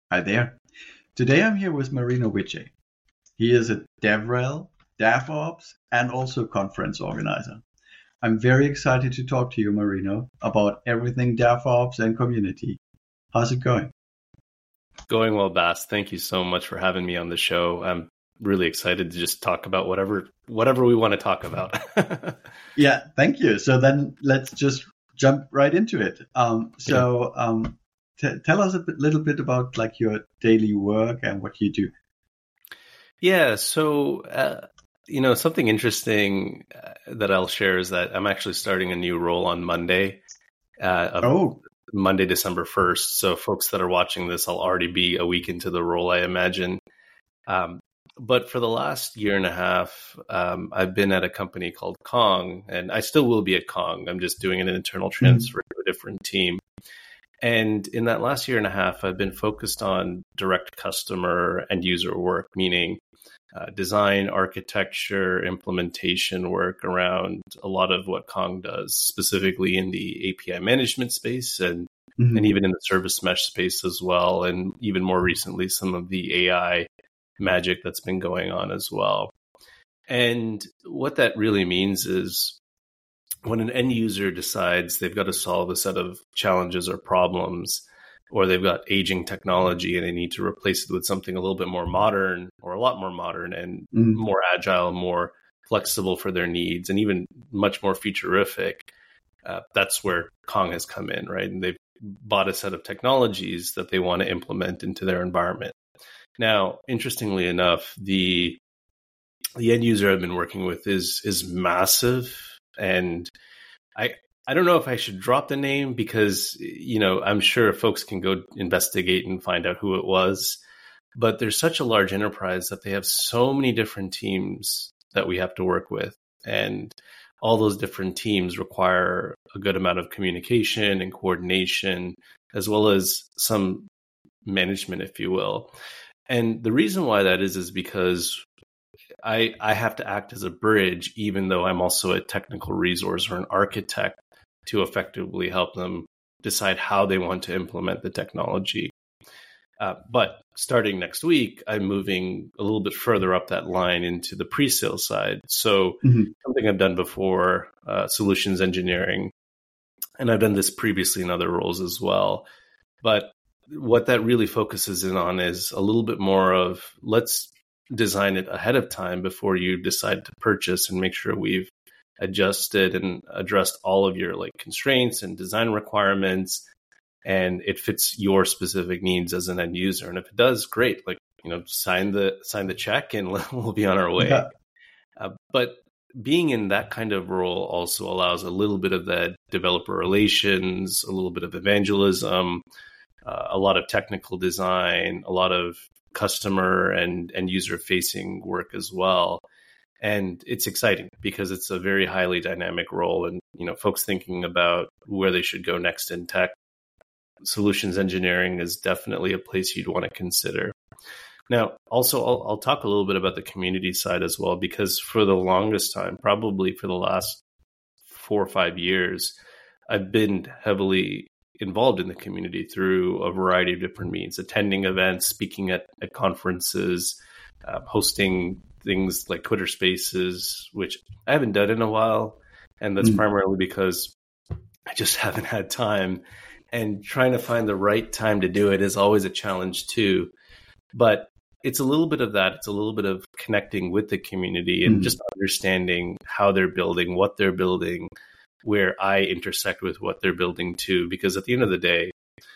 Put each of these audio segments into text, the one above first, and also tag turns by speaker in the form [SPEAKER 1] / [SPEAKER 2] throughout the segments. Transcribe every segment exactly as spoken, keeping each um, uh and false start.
[SPEAKER 1] Hi there. Today I'm here with Marino Vijay. He is a DevRel, DevOps, and also conference organizer. I'm very excited to talk to you, Marino, about everything DevOps and community. How's it going?
[SPEAKER 2] Going well, Bas. Thank you so much for having me on the show. I'm really excited to just talk about whatever whatever we want to talk about.
[SPEAKER 1] Yeah, thank you. So then let's just jump right into it. Um, so um, t- tell us a bit, little bit about like your daily work and what you do.
[SPEAKER 2] Yeah, so uh, you know, something interesting uh, that I'll share is that I'm actually starting a new role on Monday. Uh, of
[SPEAKER 1] Oh,
[SPEAKER 2] Monday, December first. So folks that are watching this, I'll already be a week into the role, I imagine. Um, but for the last year and a half, um, I've been at a company called Kong, and I still will be at Kong. I'm just doing an internal transfer mm-hmm. to a different team. And in that last year and a half, I've been focused on direct customer and user work, meaning uh, design, architecture, implementation work around a lot of what Kong does, specifically in the A P I management space and, mm-hmm. and even in the service mesh space as well. And even more recently, some of the A I magic that's been going on as well. And what that really means is when an end user decides they've got to solve a set of challenges or problems, or they've got aging technology and they need to replace it with something a little bit more modern or a lot more modern and mm. more agile, more flexible for their needs, and even much more featurific, uh, that's where Kong has come in, right? And they've bought a set of technologies that they want to implement into their environment. Now, interestingly enough, the the end user I've been working with is is massive, and I I don't know if I should drop the name because, you know, I'm sure folks can go investigate and find out who it was. But there's such a large enterprise that they have so many different teams that we have to work with, and all those different teams require a good amount of communication and coordination, as well as some management, if you will. And the reason why that is, is because I, I have to act as a bridge, even though I'm also a technical resource or an architect to effectively help them decide how they want to implement the technology. Uh, but starting next week, I'm moving a little bit further up that line into the pre-sale side. So mm-hmm. something I've done before, uh, solutions engineering, and I've done this previously in other roles as well. But what that really focuses in on is a little bit more of let's design it ahead of time before you decide to purchase and make sure we've adjusted and addressed all of your like constraints and design requirements, and it fits your specific needs as an end user. And if it does, great, like, you know, sign the sign the check and we'll be on our way. Yeah. Uh, but being in that kind of role also allows a little bit of that developer relations, a little bit of evangelism, uh, a lot of technical design, a lot of customer and, and user facing work as well. And it's exciting because it's a very highly dynamic role. And, you know, folks thinking about where they should go next in tech, solutions engineering is definitely a place you'd want to consider. Now, also, I'll, I'll talk a little bit about the community side as well, because for the longest time, probably for the last four or five years, I've been heavily involved in the community through a variety of different means, attending events, speaking at, at conferences, uh, hosting things like Twitter Spaces, which I haven't done in a while. And that's mm. primarily because I just haven't had time. And trying to find the right time to do it is always a challenge too. But it's a little bit of that. It's a little bit of connecting with the community and mm. just understanding how they're building, what they're building, where I intersect with what they're building too. Because at the end of the day,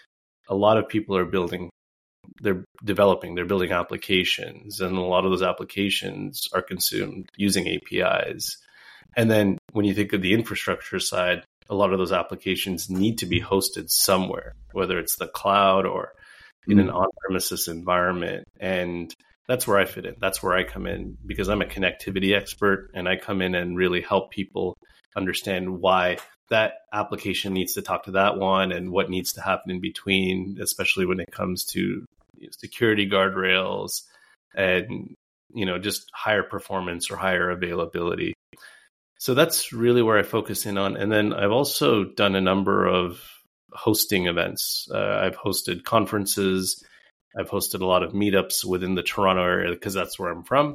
[SPEAKER 2] a lot of people are building, they're developing, they're building applications, and a lot of those applications are consumed using A P Is. And then when you think of the infrastructure side, a lot of those applications need to be hosted somewhere, whether it's the cloud or in mm. an on-premises environment. And that's where I fit in. That's where I come in, because I'm a connectivity expert, and I come in and really help people understand why that application needs to talk to that one and what needs to happen in between, especially when it comes to, you know, security guardrails and, you know, just higher performance or higher availability. So that's really where I focus in on. And then I've also done a number of hosting events. Uh, I've hosted conferences I've hosted a lot of meetups within the Toronto area because that's where I'm from.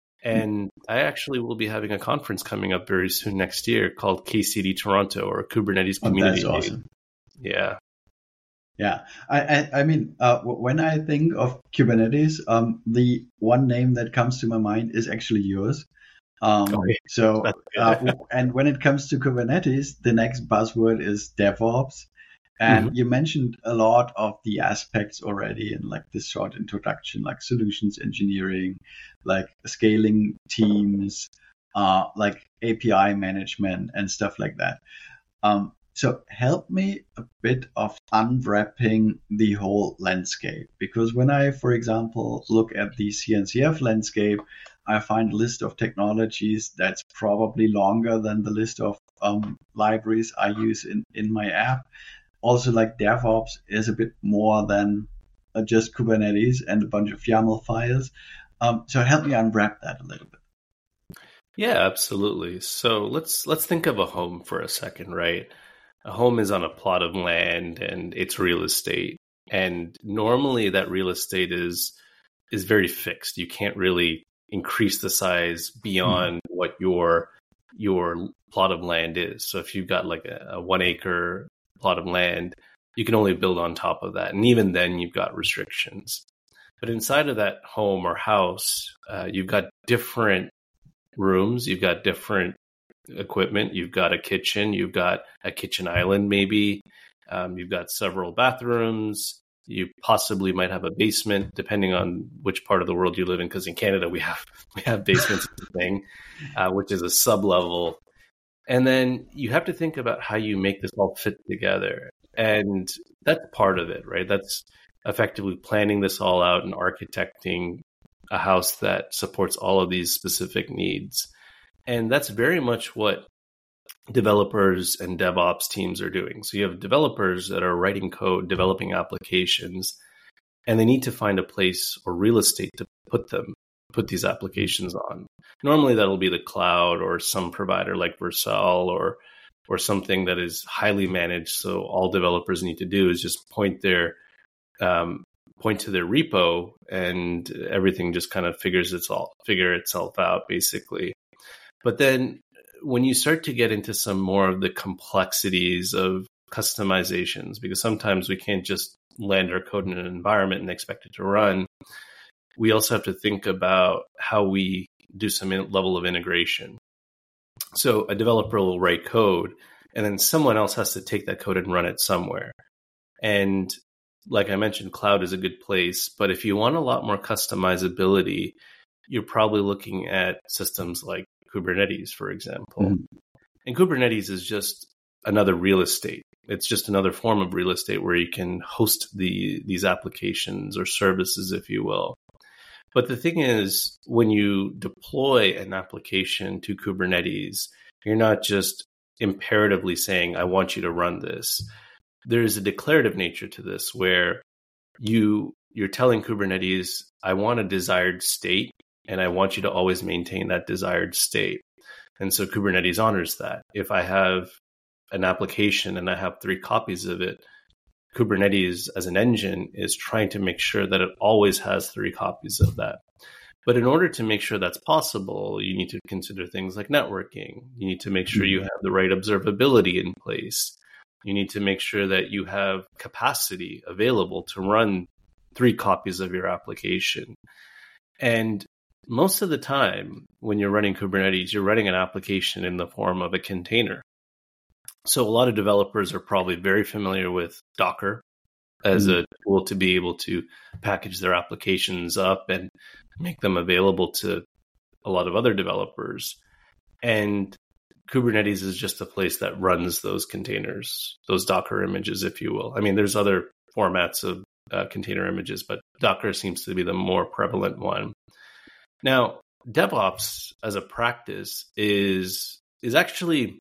[SPEAKER 2] And I actually will be having a conference coming up very soon next year called K C D Toronto, or Kubernetes Community.
[SPEAKER 1] Oh, that's awesome.
[SPEAKER 2] Yeah.
[SPEAKER 1] Yeah. I, I, I mean, uh, when I think of Kubernetes, um, the one name that comes to my mind is actually yours. Um, okay. So, uh, and when it comes to Kubernetes, the next buzzword is DevOps. And mm-hmm. you mentioned a lot of the aspects already in like this short introduction, like solutions engineering, like scaling teams, uh, like A P I management and stuff like that. Um, so help me a bit of unwrapping the whole landscape, because when I, for example, look at the C N C F landscape, I find a list of technologies that's probably longer than the list of um, libraries I use in, in my app. Also, like DevOps is a bit more than uh, just Kubernetes and a bunch of YAML files. Um, so help me unwrap that a little bit.
[SPEAKER 2] Yeah, absolutely. So let's let's think of a home for a second, right? A home is on a plot of land and it's real estate. And normally that real estate is is very fixed. You can't really increase the size beyond mm-hmm. what your your plot of land is. So if you've got like a, a one acre plot of land, you can only build on top of that. And even then you've got restrictions. But inside of that home or house, uh, you've got different rooms, you've got different equipment, you've got a kitchen, you've got a kitchen island maybe, um, you've got several bathrooms, you possibly might have a basement, depending on which part of the world you live in, because in Canada we have we have basements thing, uh, which is a sub-level. And then you have to think about how you make this all fit together. And that's part of it, right? That's effectively planning this all out and architecting a house that supports all of these specific needs. And that's very much what developers and DevOps teams are doing. So you have developers that are writing code, developing applications, and they need to find a place or real estate to put them, put these applications on. Normally that'll be the cloud or some provider like Vercel or or something that is highly managed. So all developers need to do is just point their um, point to their repo, and everything just kind of figures itself figure itself out basically. But then when you start to get into some more of the complexities of customizations, because sometimes we can't just land our code in an environment and expect it to run, we also have to think about how we do some level of integration. So a developer will write code, and then someone else has to take that code and run it somewhere. And like I mentioned, cloud is a good place, but if you want a lot more customizability, you're probably looking at systems like Kubernetes, for example. Mm-hmm. And Kubernetes is just another real estate. It's just another form of real estate where you can host the these applications or services, if you will. But the thing is, when you deploy an application to Kubernetes, you're not just imperatively saying, I want you to run this. There is a declarative nature to this where you, you're telling Kubernetes, I want a desired state, and I want you to always maintain that desired state. And so Kubernetes honors that. If I have an application and I have three copies of it, Kubernetes as an engine is trying to make sure that it always has three copies of that. But in order to make sure that's possible, you need to consider things like networking. You need to make sure you have the right observability in place. You need to make sure that you have capacity available to run three copies of your application. And most of the time, when you're running Kubernetes, you're running an application in the form of a container. So a lot of developers are probably very familiar with Docker as mm-hmm. a tool to be able to package their applications up and make them available to a lot of other developers. And Kubernetes is just a place that runs those containers, those Docker images, if you will. I mean, there's other formats of uh, container images, but Docker seems to be the more prevalent one. Now, DevOps as a practice is is actually,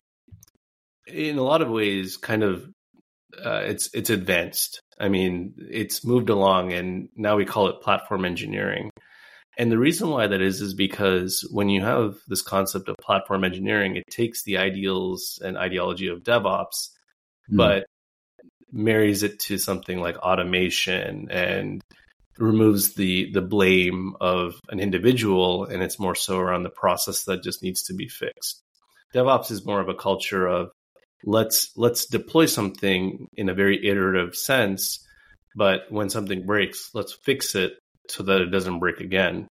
[SPEAKER 2] in a lot of ways, kind of uh, it's it's advanced. I mean, it's moved along, and now we call it platform engineering. And the reason why that is is because when you have this concept of platform engineering, it takes the ideals and ideology of DevOps, mm. but marries it to something like automation and removes the the blame of an individual, and it's more so around the process that just needs to be fixed. DevOps is more of a culture of let's let's deploy something in a very iterative sense, but when something breaks, let's fix it so that it doesn't break again.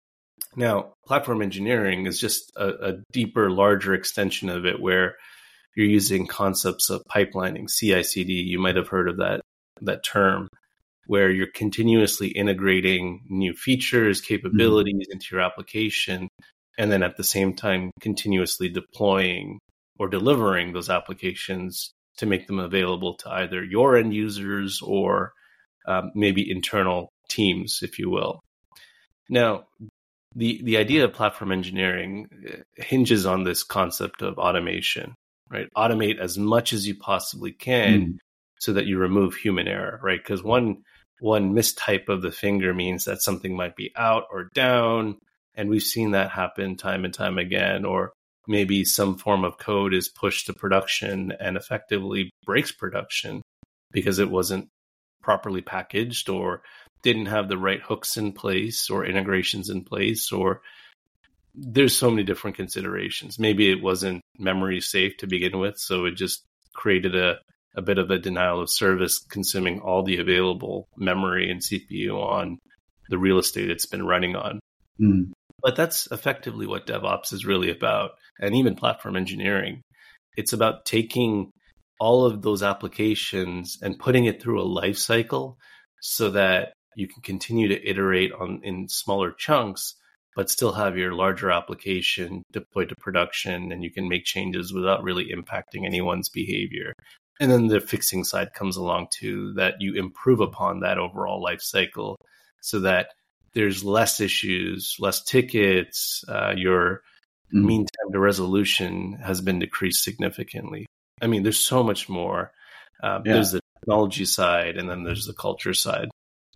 [SPEAKER 2] Now, platform engineering is just a, a deeper, larger extension of it, where you're using concepts of pipelining, C I C D. You might have heard of that that term, where you're continuously integrating new features, capabilities mm-hmm. into your application, and then at the same time continuously deploying or delivering those applications to make them available to either your end users or um, maybe internal teams, if you will. Now, the the idea of platform engineering hinges on this concept of automation, right? Automate as much as you possibly can mm. so that you remove human error, right? Because one one mistype of the finger means that something might be out or down, and we've seen that happen time and time again. Or maybe some form of code is pushed to production and effectively breaks production because it wasn't properly packaged or didn't have the right hooks in place or integrations in place, or there's so many different considerations. Maybe it wasn't memory safe to begin with, so it just created a, a bit of a denial of service, consuming all the available memory and C P U on the real estate it's been running on. Mm. But that's effectively what DevOps is really about, and even platform engineering. It's about taking all of those applications and putting it through a life cycle so that you can continue to iterate on in smaller chunks, but still have your larger application deployed to production, and you can make changes without really impacting anyone's behavior. And then the fixing side comes along too, that you improve upon that overall life cycle so that there's less issues, less tickets, uh, your mm. mean time to resolution has been decreased significantly. I mean, there's so much more. Uh, yeah. There's the technology side, and then there's the culture side.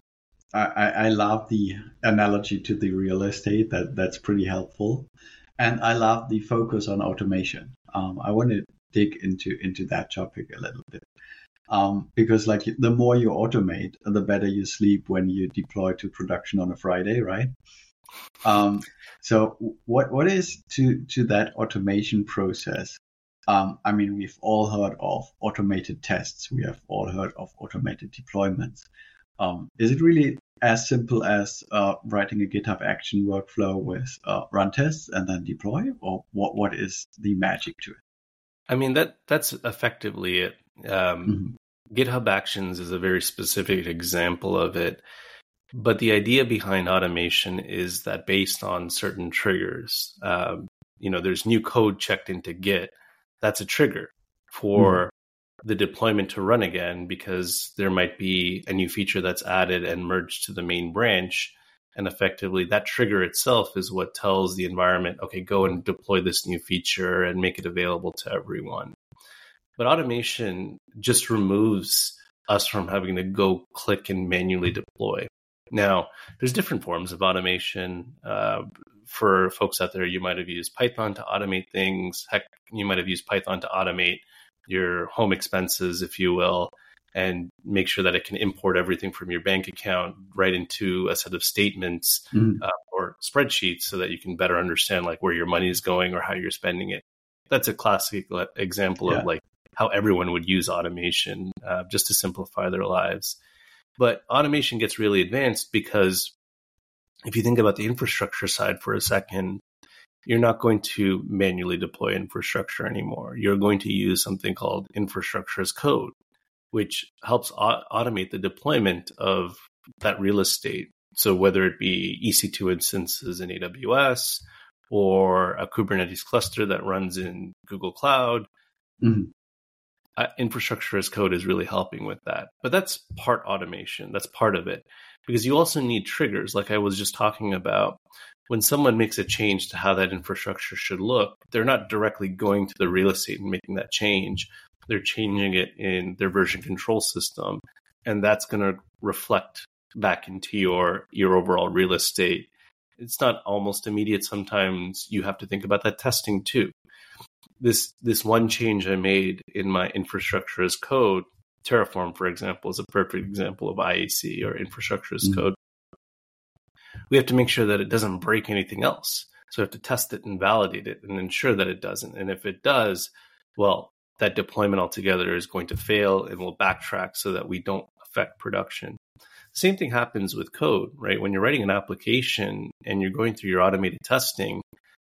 [SPEAKER 1] I, I love the analogy to the real estate. That that's pretty helpful, and I love the focus on automation. Um, I want to dig into into that topic a little bit, um, because like the more you automate, the better you sleep when you deploy to production on a Friday, right? Um, so what what is to to that automation process? Um, I mean, we've all heard of automated tests. We have all heard of automated deployments. Um, is it really as simple as uh, writing a GitHub Action workflow with uh, run tests and then deploy, or what? What is the magic to it?
[SPEAKER 2] I mean, that that's effectively it. Um, mm-hmm. GitHub Actions is a very specific example of it. But the idea behind automation is that based on certain triggers, um, you know, there's new code checked into Git. That's a trigger for mm-hmm. the deployment to run again, because there might be a new feature that's added and merged to the main branch. And effectively, that trigger itself is what tells the environment, okay, go and deploy this new feature and make it available to everyone. But automation just removes us from having to go click and manually deploy. Now, there's different forms of automation. Uh, for folks out there, you might have used Python to automate things. Heck, you might have used Python to automate your home expenses, if you will, and make sure that it can import everything from your bank account right into a set of statements mm. uh, or spreadsheets so that you can better understand like where your money is going or how you're spending it. That's a classic example yeah. of like how everyone would use automation uh, just to simplify their lives. But automation gets really advanced because if you think about the infrastructure side for a second, you're not going to manually deploy infrastructure anymore. You're going to use something called infrastructure as code, which helps au- automate the deployment of that real estate. So whether it be E C two instances in A W S or a Kubernetes cluster that runs in Google Cloud, mm-hmm. uh, infrastructure as code is really helping with that. But that's part automation. That's part of it. Because you also need triggers, like I was just talking about. When someone makes a change to how that infrastructure should look, they're not directly going to the real estate and making that change. They're changing it in their version control system, and that's going to reflect back into your, your overall real estate. It's not almost immediate. Sometimes you have to think about that testing too. This, this one change I made in my infrastructure as code, Terraform, for example, is a perfect example of I A C or infrastructure as mm-hmm. code. we have to make sure that it doesn't break anything else. So we have to test it and validate it and ensure that it doesn't. And if it does, well, that deployment altogether is going to fail, and we'll backtrack so that we don't affect production. Same thing happens with code, right? When you're writing an application and you're going through your automated testing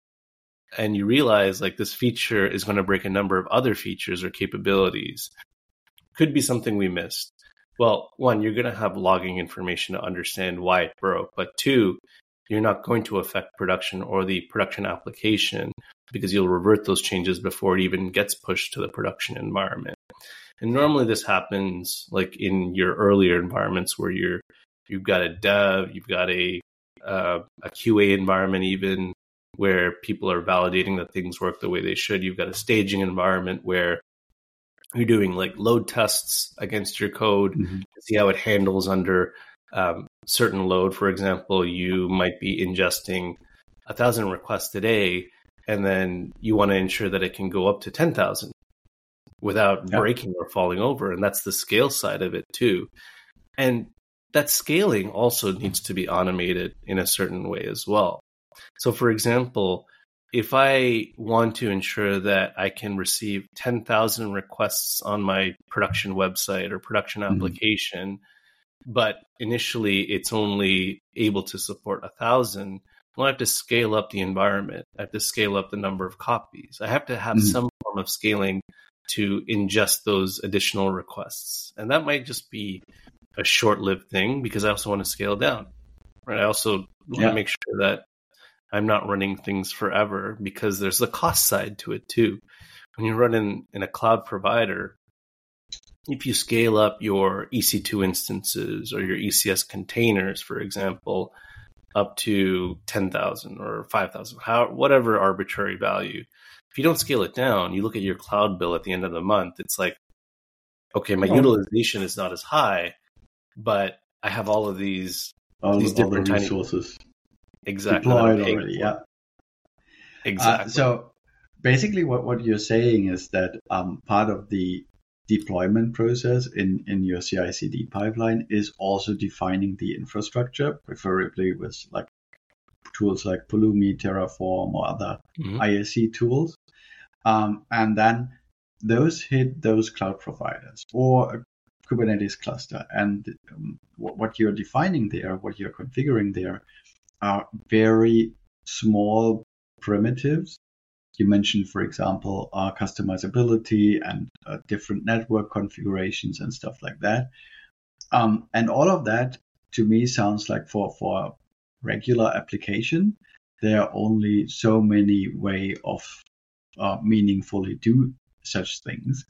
[SPEAKER 2] and you realize like this feature is going to break a number of other features or capabilities, could be something we missed. Well, one, you're going to have logging information to understand why it broke. But two, you're not going to affect production or the production application because you'll revert those changes before it even gets pushed to the production environment. And normally this happens like in your earlier environments where you're, you've got a dev, you've got a, uh, a Q A environment even where people are validating that things work the way they should. You've got a staging environment where you're doing like load tests against your code mm-hmm. to see how it handles under um, certain load. For example, you might be ingesting a thousand requests a day, and then you want to ensure that it can go up to ten thousand without yeah. breaking or falling over. And that's the scale side of it too. And that scaling also needs to be automated in a certain way as well. So for example, if I want to ensure that I can receive ten thousand requests on my production website or production application, mm-hmm. but initially it's only able to support one thousand, well, I have to scale up the environment. I have to scale up the number of copies. I have to have mm-hmm. some form of scaling to ingest those additional requests. And that might just be a short-lived thing because I also want to scale down. Right? I also want yeah. to make sure that I'm not running things forever because there's the cost side to it too. When you run in, in a cloud provider, if you scale up your E C two instances or your E C S containers, for example, up to ten thousand or five thousand, how, whatever arbitrary value, if you don't scale it down, you look at your cloud bill at the end of the month, it's like, okay, my oh. utilization is not as high, but I have all of these,
[SPEAKER 1] all
[SPEAKER 2] these
[SPEAKER 1] the,
[SPEAKER 2] different
[SPEAKER 1] all the
[SPEAKER 2] tiny
[SPEAKER 1] resources.
[SPEAKER 2] Exactly.
[SPEAKER 1] Deployed already, yeah.
[SPEAKER 2] Exactly.
[SPEAKER 1] Uh, so basically what, what you're saying is that um, part of the deployment process in, in your C I C D pipeline is also defining the infrastructure, preferably with like tools like Pulumi, Terraform, or other mm-hmm. I S C tools. Um, and then those hit those cloud providers or a Kubernetes cluster. And um, what, what you're defining there, what you're configuring there, are very small primitives. You mentioned, for example, uh, customizability and uh, different network configurations and stuff like that. Um, and all of that, to me, sounds like for, for a regular application, there are only so many ways of uh, meaningfully do such things.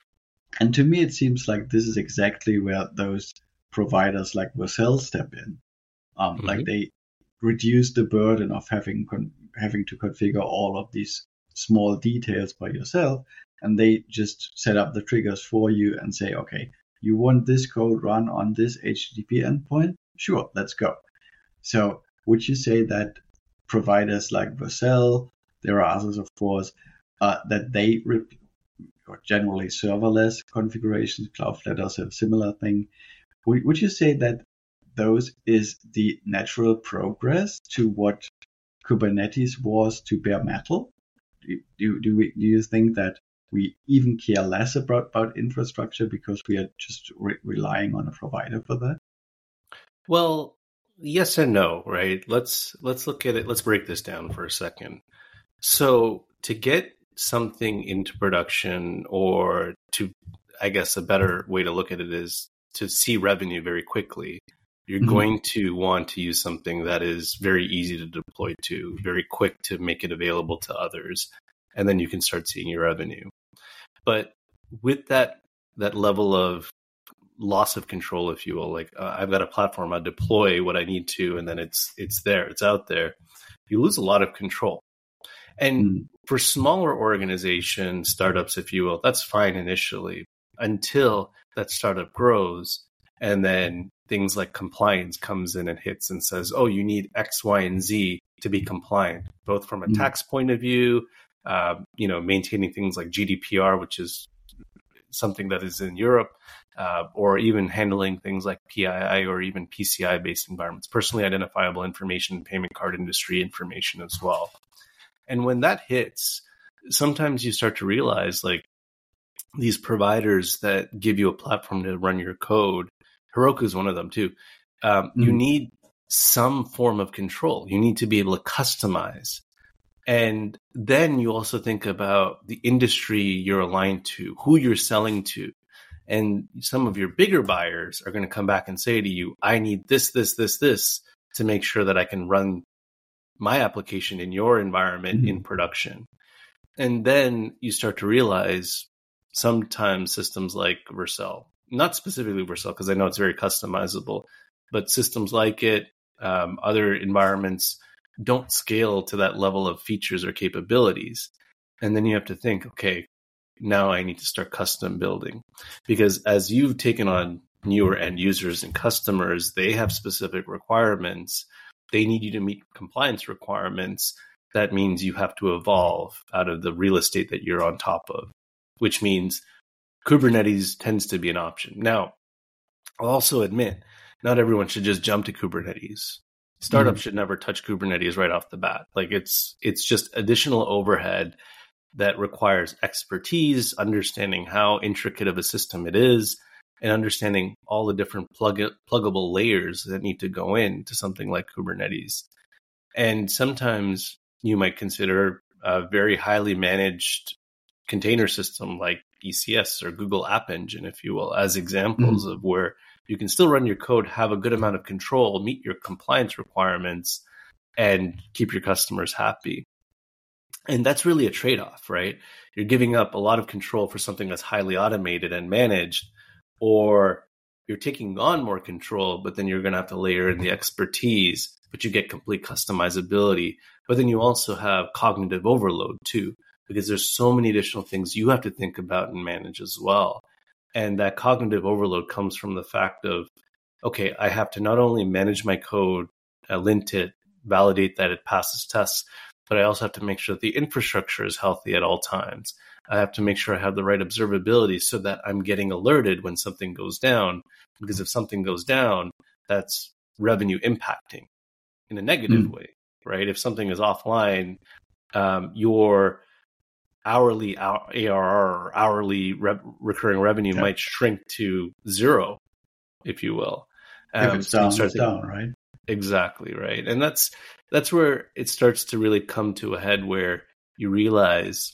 [SPEAKER 1] And to me, it seems like this is exactly where those providers like Vercel step in. Um, mm-hmm. Like they reduce the burden of having con- having to configure all of these small details by yourself, and they just set up the triggers for you and say, okay, you want this code run on this H T T P endpoint? Sure, let's go. So would you say that providers like Vercel, there are others, of course, uh, that they rep- or generally serverless configurations, Cloudflare does a similar thing. Would, would you say that those is the natural progress to what Kubernetes was to bare metal? Do, do, do, we, do you think that we even care less about, about infrastructure because we are just re- relying on a provider for that?
[SPEAKER 2] Well, yes and no, right? Let's let's look at it. Let's break this down for a second. So to get something into production, or to, I guess a better way to look at it is to see revenue very quickly, you're mm-hmm. going to want to use something that is very easy to deploy to, very quick to make it available to others, and then you can start seeing your revenue. But with that that level of loss of control, if you will, like uh, I've got a platform, I deploy what I need to, and then it's it's there, it's out there. You lose a lot of control. And mm. for smaller organizations, startups, if you will, that's fine initially until that startup grows, and then things like compliance comes in and hits and says, oh, you need X, Y, and Z to be compliant, both from a mm. tax point of view, uh, you know, maintaining things like G D P R, which is something that is in Europe, uh, or even handling things like P I I or even P C I-based environments, personally identifiable information and payment card industry information as well. And when that hits, sometimes you start to realize like these providers that give you a platform to run your code, Heroku is one of them too. Um, mm-hmm. You need some form of control. You need to be able to customize. And then you also think about the industry you're aligned to, who you're selling to. And some of your bigger buyers are going to come back and say to you, I need this, this, this, this to make sure that I can run my application in your environment mm-hmm. in production. And then you start to realize sometimes systems like Vercel, not specifically Vercel, because I know it's very customizable, but systems like it, um, other environments don't scale to that level of features or capabilities. And then you have to think, okay, now I need to start custom building. Because as you've taken on newer end users and customers, they have specific requirements. They need you to meet compliance requirements. That means you have to evolve out of the real estate that you're on top of, which means Kubernetes tends to be an option. Now, I'll also admit, not everyone should just jump to Kubernetes. Startups mm-hmm. should never touch Kubernetes right off the bat. Like it's it's just additional overhead that requires expertise, understanding how intricate of a system it is, and understanding all the different plug pluggable layers that need to go into something like Kubernetes. And sometimes you might consider a very highly managed container system like E C S or Google App Engine, if you will, as examples mm-hmm. of where you can still run your code, have a good amount of control, meet your compliance requirements, and keep your customers happy. And that's really a trade-off, right? You're giving up a lot of control for something that's highly automated and managed, or you're taking on more control, but then you're going to have to layer in the expertise, but you get complete customizability. But then you also have cognitive overload too, because there's so many additional things you have to think about and manage as well. And that cognitive overload comes from the fact of, okay, I have to not only manage my code, uh, lint it, validate that it passes tests, but I also have to make sure that the infrastructure is healthy at all times. I have to make sure I have the right observability so that I'm getting alerted when something goes down, because if something goes down, that's revenue impacting in a negative mm. way, right? If something is offline, um, your hourly A R R or hourly re- recurring revenue yeah. might shrink to zero, if you will.
[SPEAKER 1] Um, if it's down, so it's down, right?
[SPEAKER 2] Exactly, right. And that's that's where it starts to really come to a head where you realize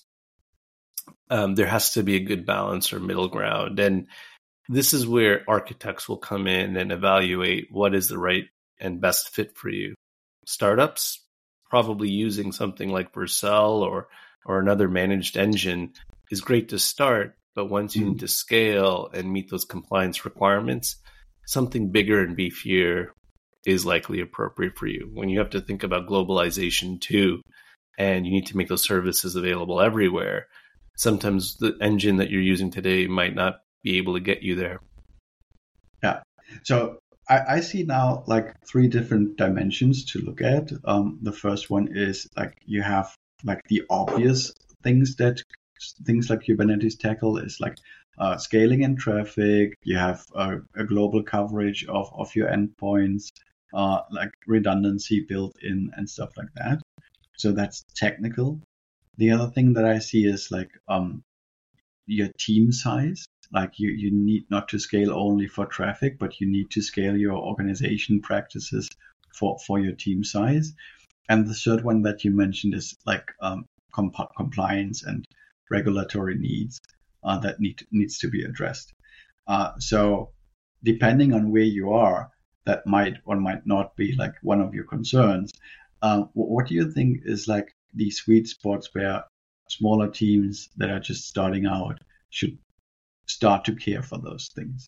[SPEAKER 2] um, there has to be a good balance or middle ground. And this is where architects will come in and evaluate what is the right and best fit for you. Startups, probably using something like Vercel or or another managed engine is great to start, but once you mm-hmm. need to scale and meet those compliance requirements, something bigger and beefier is likely appropriate for you. When you have to think about globalization too, and you need to make those services available everywhere, sometimes the engine that you're using today might not be able to get you there.
[SPEAKER 1] Yeah. So I, I see now like three different dimensions to look at. Um, the first one is like you have like the obvious things that things like Kubernetes tackle is like uh, scaling and traffic. You have a, a global coverage of, of your endpoints, uh, like redundancy built in and stuff like that. So that's technical. The other thing that I see is like um, your team size. Like you, you need not to scale only for traffic, but you need to scale your organization practices for, for your team size. And the third one that you mentioned is like um, comp- compliance and regulatory needs uh, that need needs to be addressed. Uh, so depending on where you are, that might or might not be like one of your concerns. Um, what do you think is like the sweet spots where smaller teams that are just starting out should start to care for those things?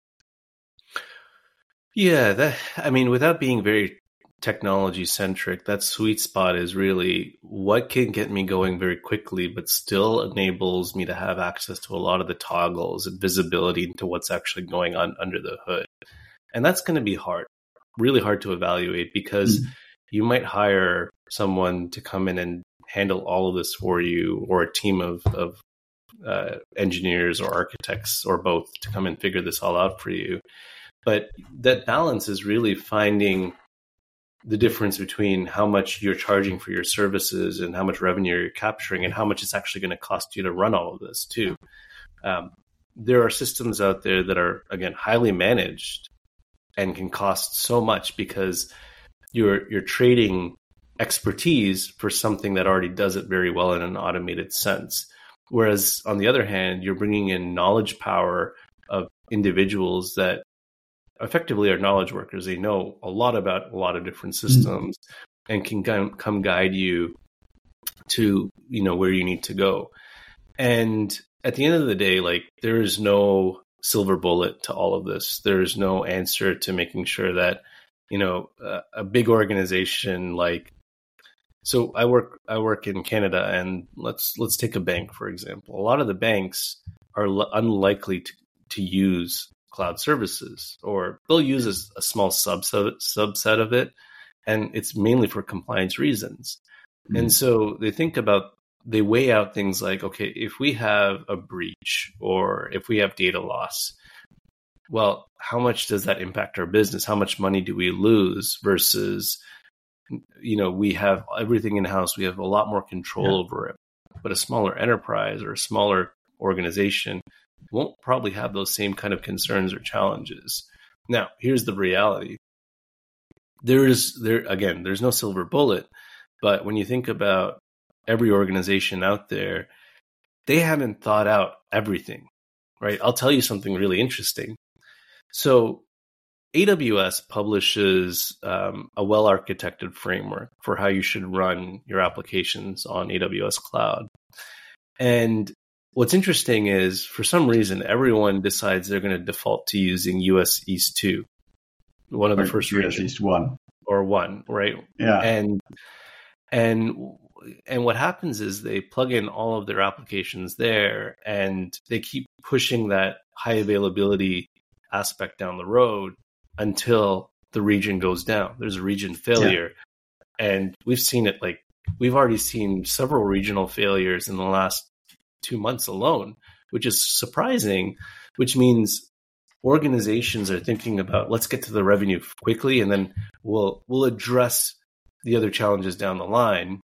[SPEAKER 2] Yeah, that, I mean, without being very technology centric, that sweet spot is really what can get me going very quickly, but still enables me to have access to a lot of the toggles and visibility into what's actually going on under the hood. And that's going to be hard, really hard to evaluate, because mm-hmm. you might hire someone to come in and handle all of this for you, or a team of, of uh, engineers or architects or both to come and figure this all out for you. But that balance is really finding the difference between how much you're charging for your services and how much revenue you're capturing and how much it's actually going to cost you to run all of this too. Um, there are systems out there that are, again, highly managed and can cost so much because you're you're trading expertise for something that already does it very well in an automated sense. Whereas on the other hand, you're bringing in knowledge power of individuals that effectively are knowledge workers. They know a lot about a lot of different systems mm-hmm. and can come, come guide you to, you know, where you need to go. And at the end of the day, like, there is no silver bullet to all of this. There is no answer to making sure that, you know, uh, a big organization like, so I work, I work in Canada, and let's, let's take a bank, for example. A lot of the banks are l- unlikely to, to use cloud services, or they'll use a, a small subset, subset of it. And it's mainly for compliance reasons. Mm-hmm. And so they think about, they weigh out things like, okay, if we have a breach or if we have data loss, well, how much does that impact our business? How much money do we lose versus, you know, we have everything in-house. We have a lot more control yeah. over it. But a smaller enterprise or a smaller organization won't probably have those same kind of concerns or challenges. Now, here's the reality. There is, there again, there's no silver bullet. But when you think about every organization out there, they haven't thought out everything, right? I'll tell you something really interesting. So A W S publishes um, a well-architected framework for how you should run your applications on A W S Cloud. And what's interesting is, for some reason, everyone decides they're going to default to using U S East two, one of the or first
[SPEAKER 1] U S East one.
[SPEAKER 2] Or one, right?
[SPEAKER 1] Yeah.
[SPEAKER 2] And and and what happens is they plug in all of their applications there, and they keep pushing that high availability aspect down the road until the region goes down. There's a region failure. Yeah. And we've seen it, like, we've already seen several regional failures in the last two months alone, which is surprising, which means organizations are thinking about, let's get to the revenue quickly, and then we'll we'll address the other challenges down the line.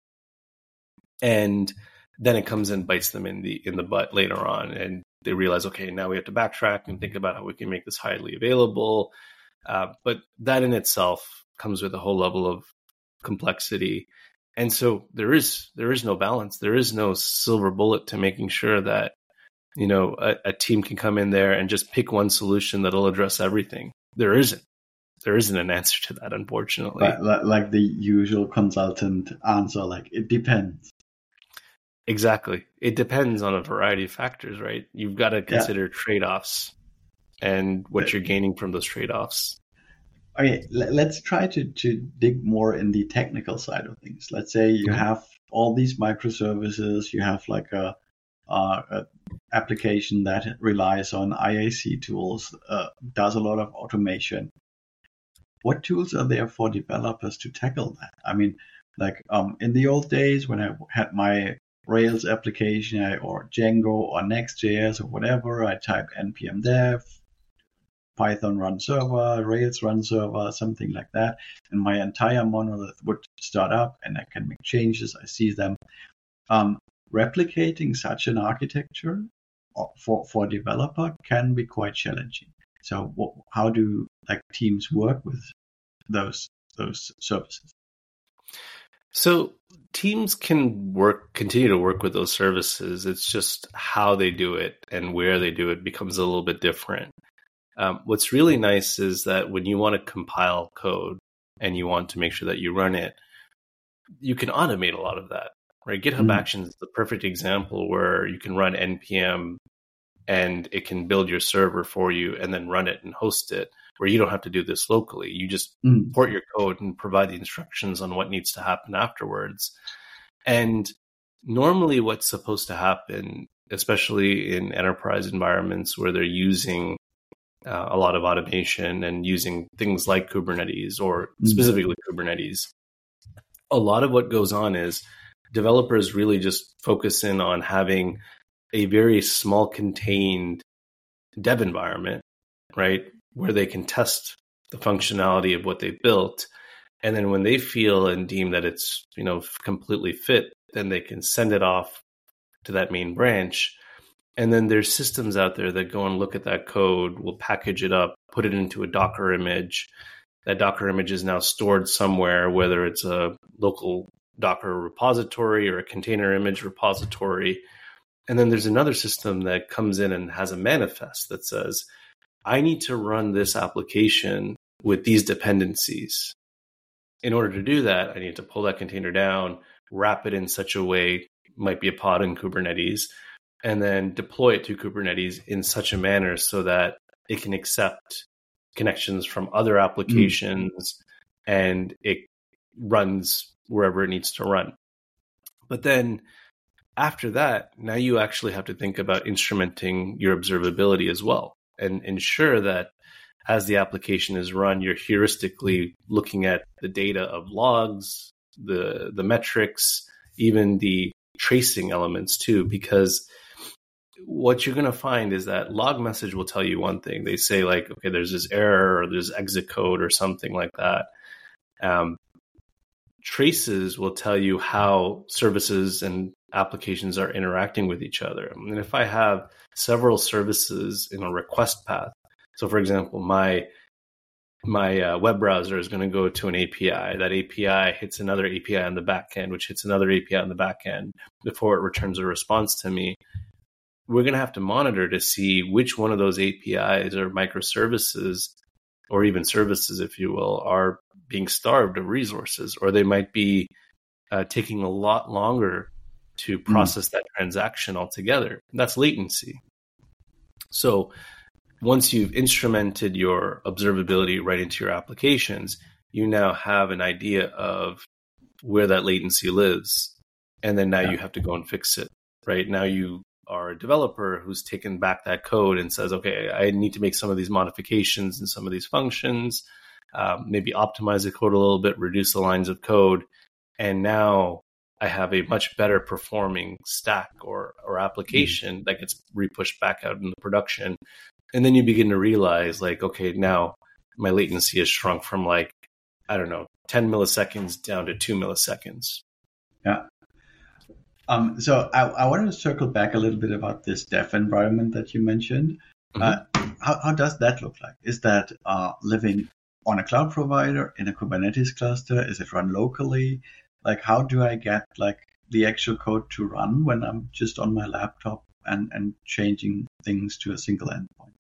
[SPEAKER 2] And then it comes and bites them in the in the butt later on, and they realize, okay, now we have to backtrack and think about how we can make this highly available. Uh, but that in itself comes with a whole level of complexity. And so there is there is no balance. There is no silver bullet to making sure that, you know, a, a team can come in there and just pick one solution that'll address everything. There isn't. There isn't an answer to that, unfortunately.
[SPEAKER 1] Like, like the usual consultant answer, like, it depends.
[SPEAKER 2] Exactly. It depends on a variety of factors, right? You've got to consider yeah. trade-offs and what but, you're gaining from those trade-offs.
[SPEAKER 1] Okay, let's try to, to dig more in the technical side of things. Let's say you mm-hmm. have all these microservices, you have like a, uh, a application that relies on I A C tools, uh, does a lot of automation. What tools are there for developers to tackle that? I mean, like um, in the old days when I had my Rails application or Django or Next.js or whatever, I type npm dev, Python run server, Rails run server, something like that, and my entire monolith would start up and I can make changes, I see them. Um, replicating such an architecture for, for a developer can be quite challenging. So what, how do like teams work with those those services?
[SPEAKER 2] So teams can work, continue to work with those services. It's just how they do it and where they do it becomes a little bit different. Um, what's really nice is that when you want to compile code and you want to make sure that you run it, you can automate a lot of that, right? GitHub mm-hmm. Actions is the perfect example where you can run N P M and it can build your server for you and then run it and host it, where you don't have to do this locally. You just mm. port your code and provide the instructions on what needs to happen afterwards. And normally what's supposed to happen, especially in enterprise environments where they're using uh, a lot of automation and using things like Kubernetes or mm. specifically Kubernetes, a lot of what goes on is developers really just focus in on having a very small contained dev environment, right, where they can test the functionality of what they built. And then when they feel and deem that it's, you know, completely fit, then they can send it off to that main branch. And then there's systems out there that go and look at that code, will package it up, put it into a Docker image. That Docker image is now stored somewhere, whether it's a local Docker repository or a container image repository. And then there's another system that comes in and has a manifest that says, I need to run this application with these dependencies. In order to do that, I need to pull that container down, wrap it in such a way, might be a pod in Kubernetes, and then deploy it to Kubernetes in such a manner so that it can accept connections from other applications mm. and it runs wherever it needs to run. But then after that, now you actually have to think about instrumenting your observability as well and ensure that as the application is run, you're heuristically looking at the data of logs, the the metrics, even the tracing elements too, because what you're going to find is that log message will tell you one thing. They say like, okay, there's this error or there's exit code or something like that. Um, traces will tell you how services and applications are interacting with each other. And if I have several services in a request path, so for example, my my uh, web browser is going to go to an A P I. That A P I hits another A P I on the back end, which hits another A P I on the back end before it returns a response to me. We're going to have to monitor to see which one of those A P Is or microservices, or even services, if you will, are being starved of resources, or they might be uh, taking a lot longer to process mm. that transaction altogether. That's latency. So once you've instrumented your observability right into your applications, you now have an idea of where that latency lives. And then now yeah. you have to go and fix it, right? Now you are a developer who's taken back that code and says, okay, I need to make some of these modifications and some of these functions, um, maybe optimize the code a little bit, reduce the lines of code. And now I have a much better performing stack or, or application mm-hmm. that gets repushed back out into production. And then you begin to realize like, okay, now my latency has shrunk from like, I don't know, ten milliseconds down to two milliseconds.
[SPEAKER 1] Yeah. Um, so I, I wanted to circle back a little bit about this dev environment that you mentioned. Mm-hmm. Uh, how, how does that look like? Is that uh, living on a cloud provider in a Kubernetes cluster? Is it run locally? Like, how do I get like the actual code to run when I'm just on my laptop and, and changing things to a single endpoint?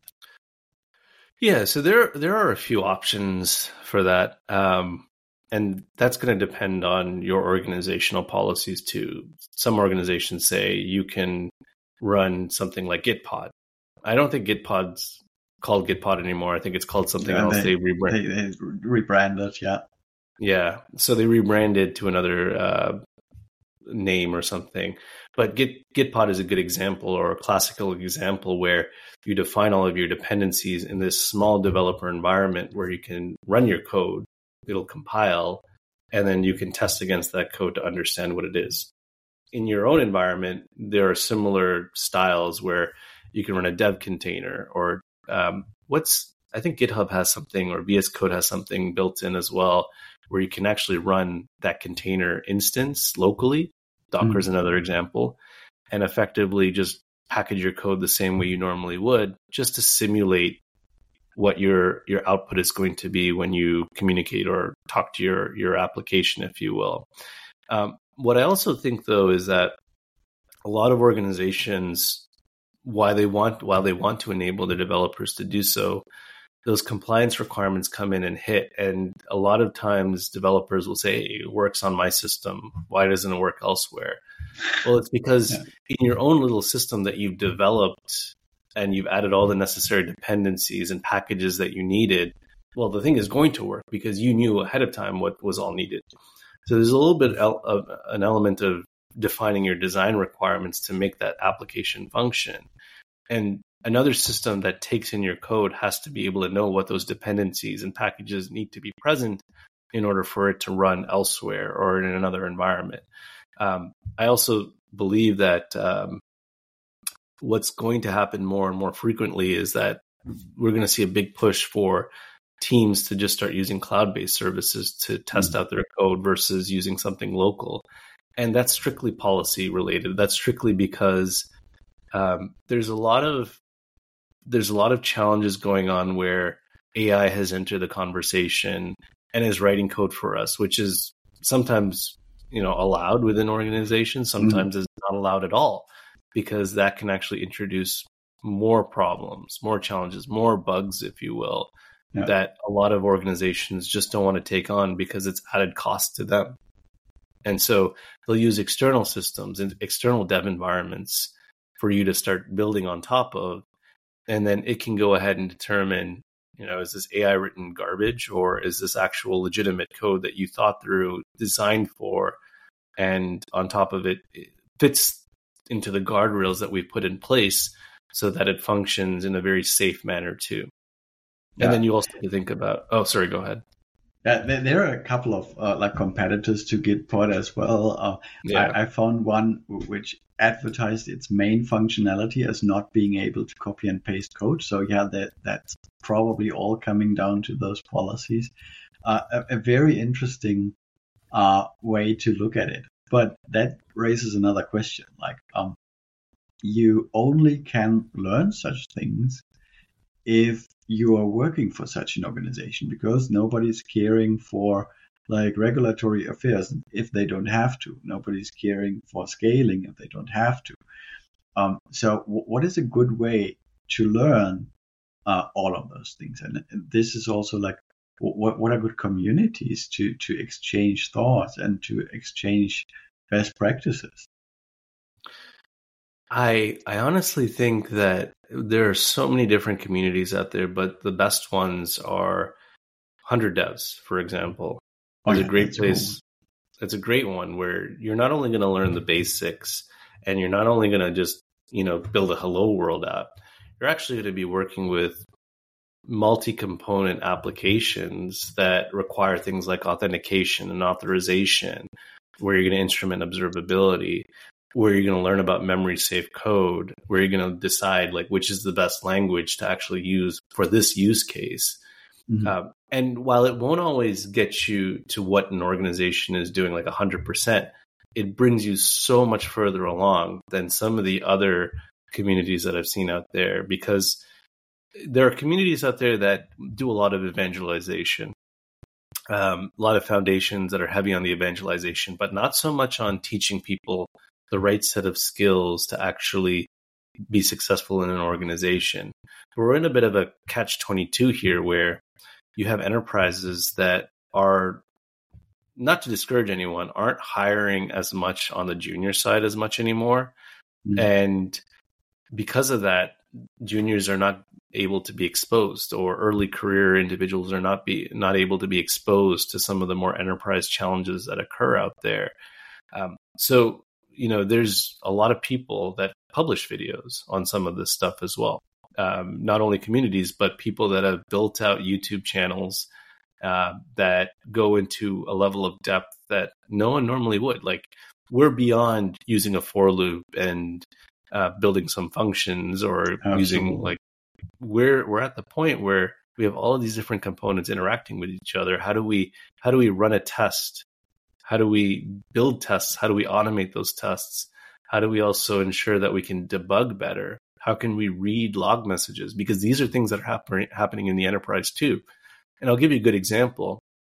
[SPEAKER 2] Yeah, so there there are a few options for that. Um, and that's going to depend on your organizational policies too. Some organizations say you can run something like Gitpod. I don't think Gitpod's called Gitpod anymore. I think it's called something yeah, else.
[SPEAKER 1] They,
[SPEAKER 2] they, rebrand-
[SPEAKER 1] they, they rebranded, yeah.
[SPEAKER 2] Yeah, so they rebranded to another uh, name or something. But Git, Gitpod is a good example or a classical example where you define all of your dependencies in this small developer environment where you can run your code, it'll compile, and then you can test against that code to understand what it is. In your own environment, there are similar styles where you can run a dev container or um, what's, I think GitHub has something or V S Code has something built in as well where you can actually run that container instance locally. Docker is mm-hmm. another example, and effectively just package your code the same way you normally would, just to simulate what your your output is going to be when you communicate or talk to your your application, if you will. Um, what I also think, though, is that a lot of organizations, why they want while they want to enable their developers to do so, those compliance requirements come in and hit. And a lot of times developers will say, hey, it works on my system. Why doesn't it work elsewhere? Well, it's because yeah. in your own little system that you've developed and you've added all the necessary dependencies and packages that you needed, well, the thing is going to work because you knew ahead of time what was all needed. So there's a little bit of an element of defining your design requirements to make that application function. And another system that takes in your code has to be able to know what those dependencies and packages need to be present in order for it to run elsewhere or in another environment. Um, I also believe that um, what's going to happen more and more frequently is that we're going to see a big push for teams to just start using cloud-based services to test mm-hmm. out their code versus using something local. And that's strictly policy related. That's strictly because um, there's a lot of there's a lot of challenges going on where A I has entered the conversation and is writing code for us, which is sometimes, you know, allowed within organizations. Sometimes mm-hmm. it's not allowed at all, because that can actually introduce more problems, more challenges, more bugs, if you will, yeah. that a lot of organizations just don't want to take on because it's added cost to them. And so they'll use external systems and external dev environments for you to start building on top of. And then it can go ahead and determine, you know, is this A I written garbage, or is this actual legitimate code that you thought through, designed for, and on top of it, it fits into the guardrails that we've put in place so that it functions in a very safe manner too. Yeah. And then you also have to think about, oh, sorry, go ahead.
[SPEAKER 1] Yeah, there, there are a couple of uh, like competitors to Gitpod as well. Uh, yeah. I, I found one which advertised its main functionality as not being able to copy and paste code. So yeah, that that's probably all coming down to those policies. Uh, a, a very interesting uh, way to look at it. But that raises another question. Like, um, you only can learn such things if you are working for such an organization, because nobody's caring for like regulatory affairs if they don't have to. Nobody's caring for scaling if they don't have to. Um, so w- what is a good way to learn uh, all of those things? And, and this is also like, what what are good communities to, to exchange thoughts and to exchange best practices?
[SPEAKER 2] I I honestly think that there are so many different communities out there, but the best ones are one hundred Devs, for example. It's oh, yeah, a great place. Cool. It's a great one where you're not only going to learn the basics, and you're not only going to just, you know, build a hello world app. You're actually going to be working with multi-component applications that require things like authentication and authorization, where you're going to instrument observability, where you're going to learn about memory safe code, where you're going to decide like which is the best language to actually use for this use case. Mm-hmm. Um, and while it won't always get you to what an organization is doing like one hundred percent, it brings you so much further along than some of the other communities that I've seen out there, because there are communities out there that do a lot of evangelization. Um, a lot of foundations that are heavy on the evangelization, but not so much on teaching people the right set of skills to actually be successful in an organization. We're in a bit of a catch twenty-two here, where you have enterprises that are, not to discourage anyone, aren't hiring as much on the junior side as much anymore. Mm-hmm. And because of that, juniors are not able to be exposed, or early career individuals are not be not able to be exposed to some of the more enterprise challenges that occur out there. Um, so, you know, there's a lot of people that publish videos on some of this stuff as well. Um, not only communities, but people that have built out YouTube channels uh, that go into a level of depth that no one normally would. Like, we're beyond using a for loop and uh, building some functions, or Absolutely. using like, we're we're at the point where we have all of these different components interacting with each other. How do we how do we run a test? How do we build tests? How do we automate those tests? How do we also ensure that we can debug better? How can we read log messages? Because these are things that are happen- happening in the enterprise too. And I'll give you a good example.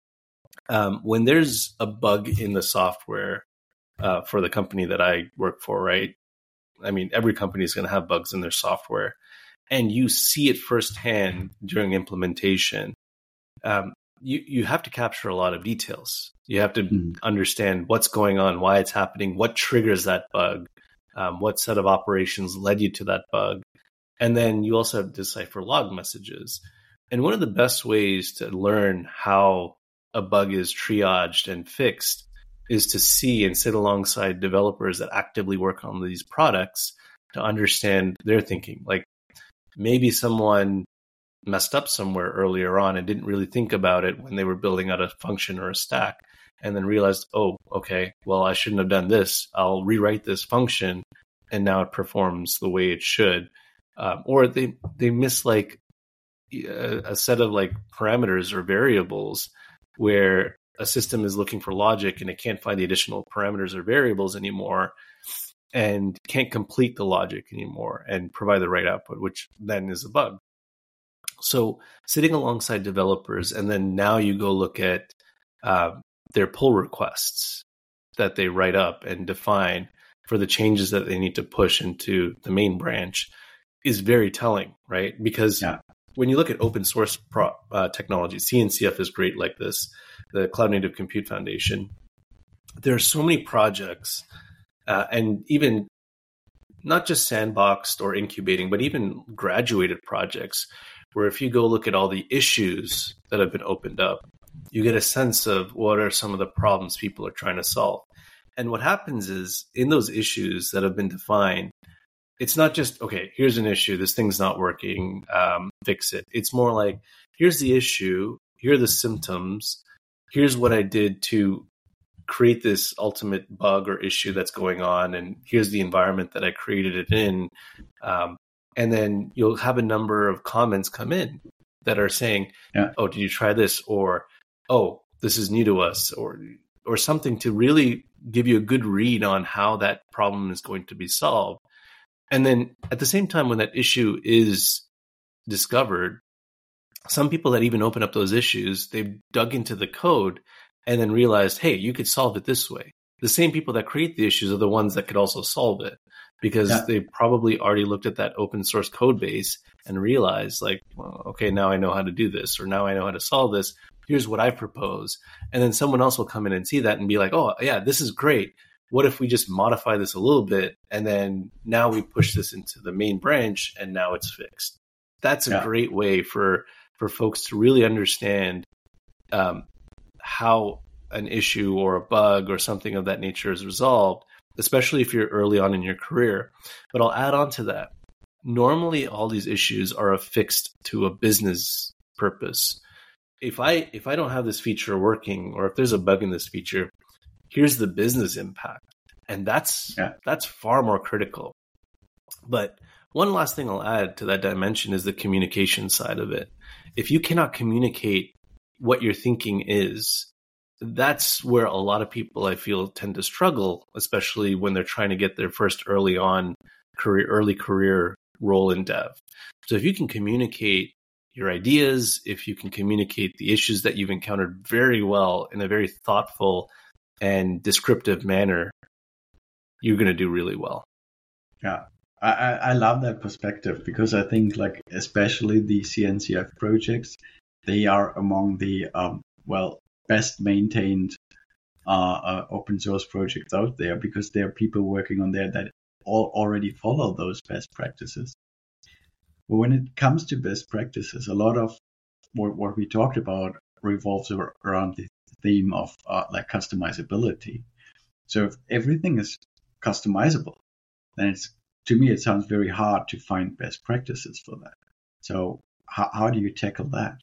[SPEAKER 2] Um, when there's a bug in the software uh, for the company that I work for, right? I mean, every company is going to have bugs in their software, and you see it firsthand during implementation. Um, you, you have to capture a lot of details. You have to mm-hmm. understand what's going on, why it's happening, what triggers that bug, um, what set of operations led you to that bug. And then you also have to decipher log messages. And one of the best ways to learn how a bug is triaged and fixed is to see and sit alongside developers that actively work on these products to understand their thinking. Like, maybe someone messed up somewhere earlier on and didn't really think about it when they were building out a function or a stack, and then realized, oh, okay, well, I shouldn't have done this. I'll rewrite this function and now it performs the way it should. Um, or they, they miss like a, a set of like parameters or variables where a system is looking for logic and it can't find the additional parameters or variables anymore and can't complete the logic anymore and provide the right output, which then is a bug. So sitting alongside developers, and then now you go look at uh, their pull requests that they write up and define for the changes that they need to push into the main branch is very telling, right? Because yeah. when you look at open source pro, uh, technology, C N C F is great like this, the Cloud Native Compute Foundation. There are so many projects uh, and even not just sandboxed or incubating, but even graduated projects where if you go look at all the issues that have been opened up, you get a sense of what are some of the problems people are trying to solve. And what happens is in those issues that have been defined, it's not just, okay, here's an issue, this thing's not working, um, fix it. It's more like, here's the issue, here are the symptoms, here's what I did to create this ultimate bug or issue that's going on, and here's the environment that I created it in. Um, and then you'll have a number of comments come in that are saying, yeah. oh, did you try this? Or, oh, this is new to us, or or something to really give you a good read on how that problem is going to be solved. And then at the same time, when that issue is discovered, some people that even open up those issues, they've dug into the code and then realized, hey, you could solve it this way. The same people that create the issues are the ones that could also solve it, because yeah. they probably already looked at that open source code base and realized like, well, okay, now I know how to do this, or now I know how to solve this. Here's what I propose. And then someone else will come in and see that and be like, oh yeah, this is great. What if we just modify this a little bit, and then now we push this into the main branch and now it's fixed? That's a yeah. great way for, for folks to really understand um, how an issue or a bug or something of that nature is resolved, especially if you're early on in your career. But I'll add on to that. Normally, all these issues are affixed to a business purpose. If I if I don't have this feature working, or if there's a bug in this feature, here's the business impact. And that's yeah. that's far more critical. But one last thing I'll add to that dimension is the communication side of it. If you cannot communicate what your thinking is, that's where a lot of people, I feel, tend to struggle, especially when they're trying to get their first early on career, early career role in dev. So if you can communicate your ideas, if you can communicate the issues that you've encountered very well in a very thoughtful and descriptive manner, you're going to do really well.
[SPEAKER 1] Yeah, I, I love that perspective, because I think like especially the C N C F projects, they are among the, um, well, best maintained uh, uh, open source projects out there, because there are people working on there that all already follow those best practices. But when it comes to best practices, a lot of what, what we talked about revolves around the theme of uh, like customizability. So if everything is customizable, then it's, to me, it sounds very hard to find best practices for that. So how, how do you tackle that?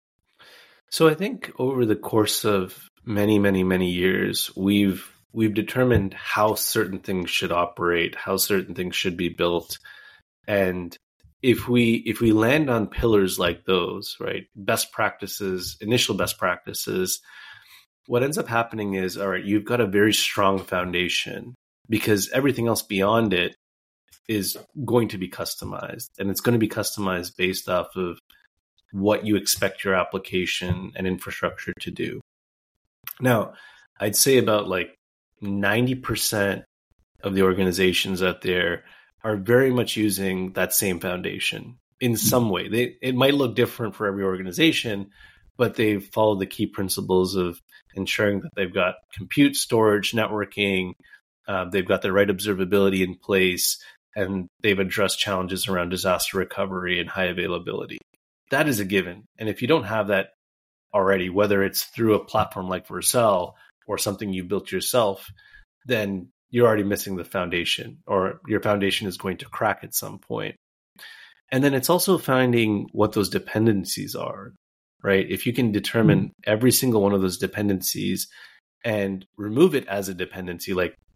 [SPEAKER 2] So I think over the course of many, many, many years, we've we've determined how certain things should operate, how certain things should be built. And if we if we land on pillars like those, right, best practices, initial best practices, what ends up happening is, all right, you've got a very strong foundation, because everything else beyond it is going to be customized, and it's going to be customized based off of what you expect your application and infrastructure to do. Now, I'd say about like ninety percent of the organizations out there are very much using that same foundation in some way. They, it might look different for every organization, but they follow the key principles of ensuring that they've got compute, storage, networking, uh, they've got the right observability in place, and they've addressed challenges around disaster recovery and high availability. That is a given. And if you don't have that already, whether it's through a platform like Vercel or something you built yourself, then you're already missing the foundation, or your foundation is going to crack at some point. And then it's also finding what those dependencies are, right? If you can determine every single one of those dependencies and remove it as a dependency, like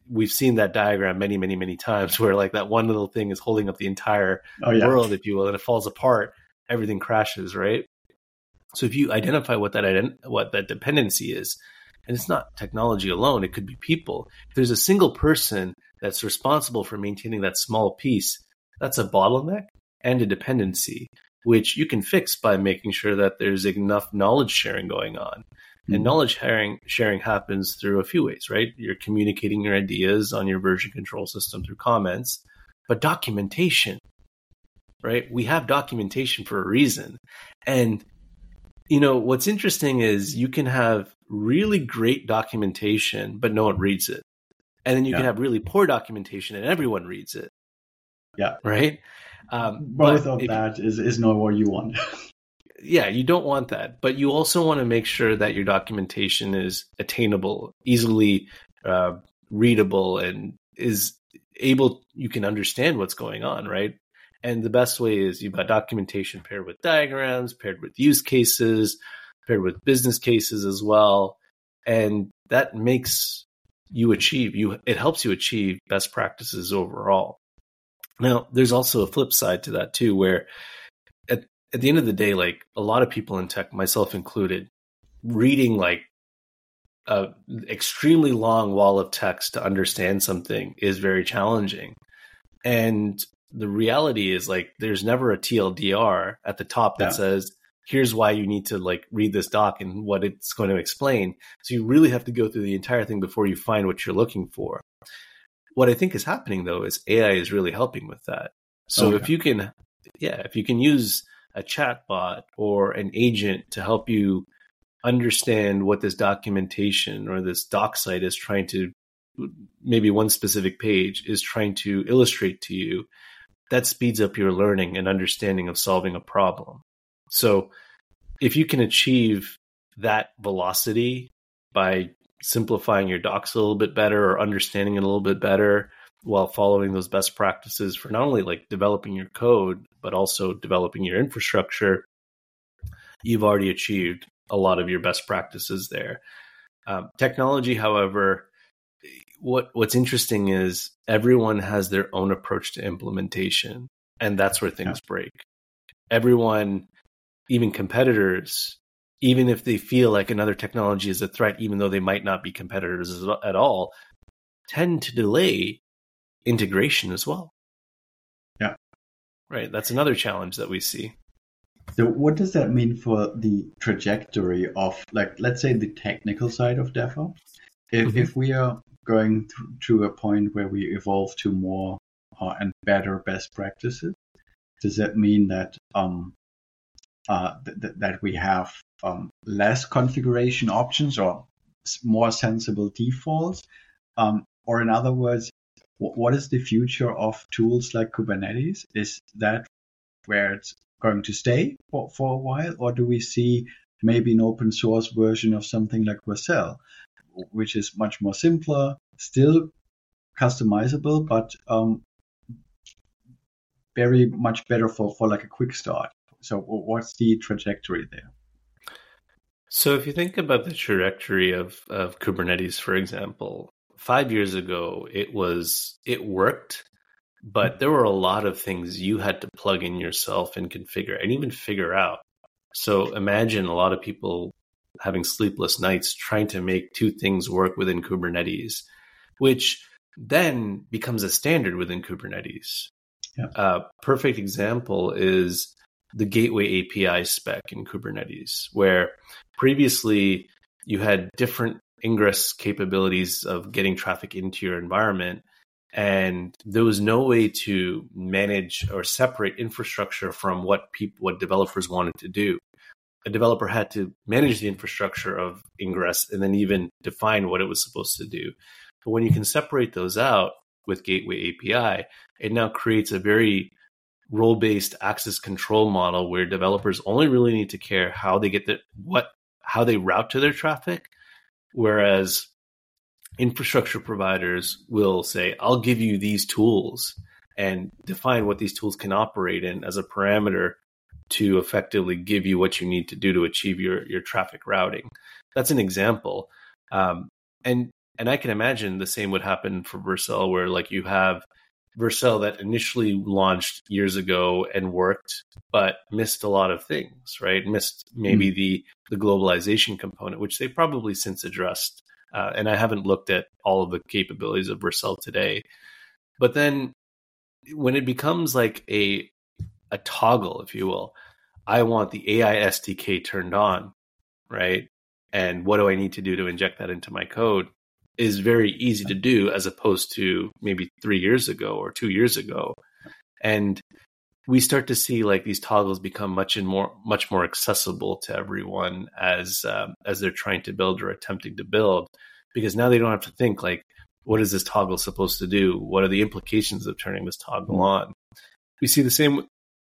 [SPEAKER 2] we've seen that diagram many, many, many times where like that one little thing is holding up the entire
[SPEAKER 1] oh, yeah.
[SPEAKER 2] world, if you will, and it falls apart, everything crashes, right? So if you identify what that ident- what that dependency is, and it's not technology alone, it could be people. If there's a single person that's responsible for maintaining that small piece, that's a bottleneck and a dependency, which you can fix by making sure that there's enough knowledge sharing going on. Mm-hmm. And knowledge sharing sharing happens through a few ways, right? You're communicating your ideas on your version control system through comments, but documentation, right? We have documentation for a reason. And you know, what's interesting is you can have really great documentation, but no one reads it. And then you yeah. can have really poor documentation and everyone reads it.
[SPEAKER 1] Yeah.
[SPEAKER 2] Right? Um,
[SPEAKER 1] Both of that you, is, is not what you want.
[SPEAKER 2] Yeah, you don't want that. But you also want to make sure that your documentation is attainable, easily uh, readable, and is able, you can understand what's going on, right? And the best way is you've got documentation paired with diagrams, paired with use cases, paired with business cases as well. And that makes you achieve, you it helps you achieve best practices overall. Now, there's also a flip side to that too, where at, at the end of the day, like a lot of people in tech, myself included, reading like a extremely long wall of text to understand something is very challenging. And the reality is like there's never a T L D R at the top that yeah. says, here's why you need to like read this doc and what it's going to explain. So you really have to go through the entire thing before you find what you're looking for. What I think is happening though is A I is really helping with that. So okay. if you can, yeah, if you can use a chatbot or an agent to help you understand what this documentation or this doc site is trying to, maybe one specific page is trying to illustrate to you, that speeds up your learning and understanding of solving a problem. So if you can achieve that velocity by simplifying your docs a little bit better or understanding it a little bit better while following those best practices for not only like developing your code, but also developing your infrastructure, you've already achieved a lot of your best practices there. Um, technology, however, What what's interesting is everyone has their own approach to implementation, and that's where things yeah. break. Everyone, even competitors, even if they feel like another technology is a threat, even though they might not be competitors at all, tend to delay integration as well.
[SPEAKER 1] Yeah.
[SPEAKER 2] Right. That's another challenge that we see.
[SPEAKER 1] So what does that mean for the trajectory of, like, let's say the technical side of DevOps? If mm-hmm. if we are going th- to a point where we evolve to more uh, and better best practices, does that mean that um uh th- th- that we have um less configuration options or more sensible defaults? Um, or in other words, w- what is the future of tools like Kubernetes? Is that where it's going to stay for, for a while, or do we see maybe an open source version of something like Vercel, which is much more simpler, still customizable, but um, very much better for, for like a quick start? So what's the trajectory there?
[SPEAKER 2] So if you think about the trajectory of, of Kubernetes, for example, five years ago, it was, it worked, but there were a lot of things you had to plug in yourself and configure and even figure out. So imagine a lot of people having sleepless nights trying to make two things work within Kubernetes, which then becomes a standard within Kubernetes. A yeah. uh, perfect example is the gateway A P I spec in Kubernetes, where previously you had different ingress capabilities of getting traffic into your environment, and there was no way to manage or separate infrastructure from what people, what developers wanted to do. A developer had to manage the infrastructure of ingress and then even define what it was supposed to do. But when you can separate those out with Gateway A P I, it now creates a very role-based access control model where developers only really need to care how they get the what how they route to their traffic, whereas infrastructure providers will say, I'll give you these tools and define what these tools can operate in as a parameter to effectively give you what you need to do to achieve your, your traffic routing. That's an example. Um, and and I can imagine the same would happen for Vercel, where like you have Vercel that initially launched years ago and worked, but missed a lot of things, right? Missed maybe mm. the the globalization component, which they probably since addressed. Uh, and I haven't looked at all of the capabilities of Vercel today. But then when it becomes like a a toggle, if you will, I want the A I S D K turned on, right? And what do I need to do to inject that into my code is very easy to do as opposed to maybe three years ago or two years ago. And we start to see like these toggles become much and more, much more accessible to everyone as, um, as they're trying to build or attempting to build, because now they don't have to think like, what is this toggle supposed to do? What are the implications of turning this toggle on? We see the same,